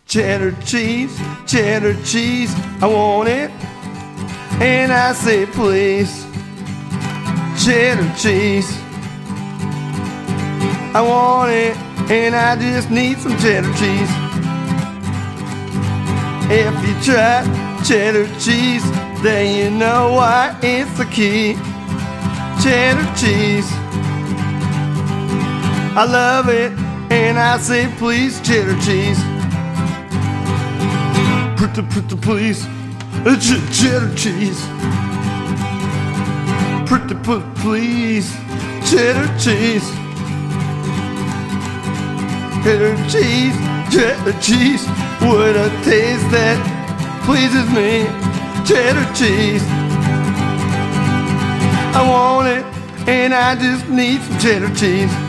cheddar cheese, I want it. And I say, please, cheddar cheese, I want it. And I just need some cheddar cheese. If you try cheddar cheese, then you know why it's the key. Cheddar cheese, I love it. And I say, please, cheddar cheese, please, cheddar cheese, please, cheddar cheese, cheddar cheese, with a taste that pleases me. Cheddar cheese, I want it, and I just need some cheddar cheese.